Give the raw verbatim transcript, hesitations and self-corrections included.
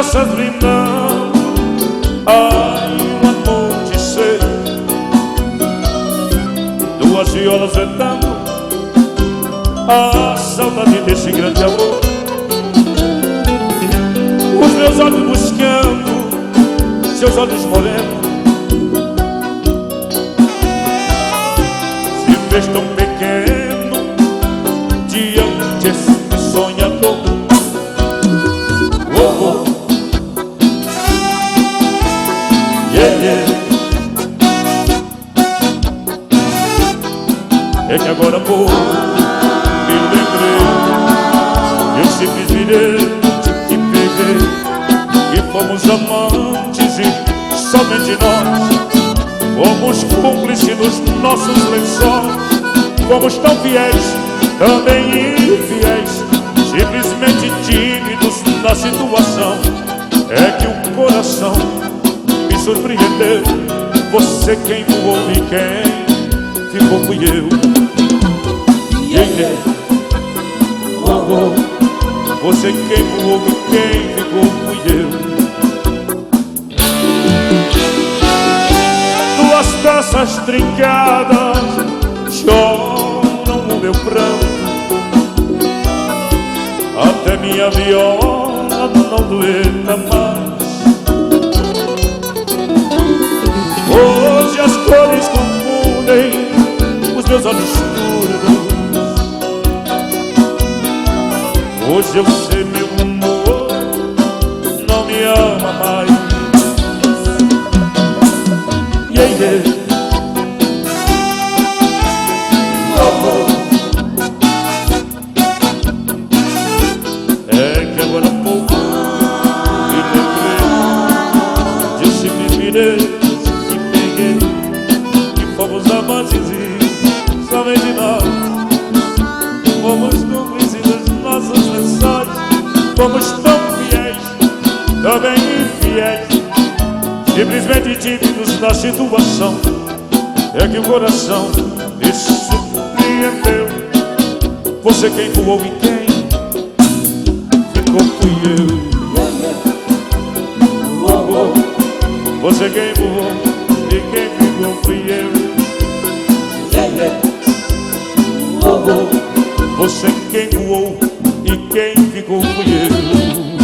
promessas brindando. Ai, uma noite cedo, duas violas vedando a saudade desse grande amor. Os meus olhos buscando seus olhos morenos, se fez tão pequeno diante esse sonhador. Oh, oh. Yeah, yeah. É que agora vou me lembrei, eu simples virei que peguei, e fomos amantes e somente nós fomos cúmplices nos nossos lençóis. Fomos tão fiéis, também infiéis, simplesmente tímidos na situação. É que o coração me surpreendeu. Você quem voou e quem ficou fui eu. Yeah, yeah. Oh, oh. Você quem voou e quem ficou fui eu. Duas taças trincadas choram o meu pranto, até minha viola não doeta mais. Hoje as cores confundem os meus olhos turvos. Hoje eu sei meu amor não me ama mais. Yeah, yeah. Oh, oh. É que agora há pouco me lembrei de um simples virei que peguei, e fomos amantes e somente nós fomos cúmplices dos nossos lençóis. Fomos tão fiéis, também infiéis, simplesmente tímidos na situação. É que o coração me surpreendeu. Você quem voou e quem ficou fui eu. Oh, oh. Você quem voou e quem ficou fui eu. Oh, oh. Você quem voou e quem ficou fui eu.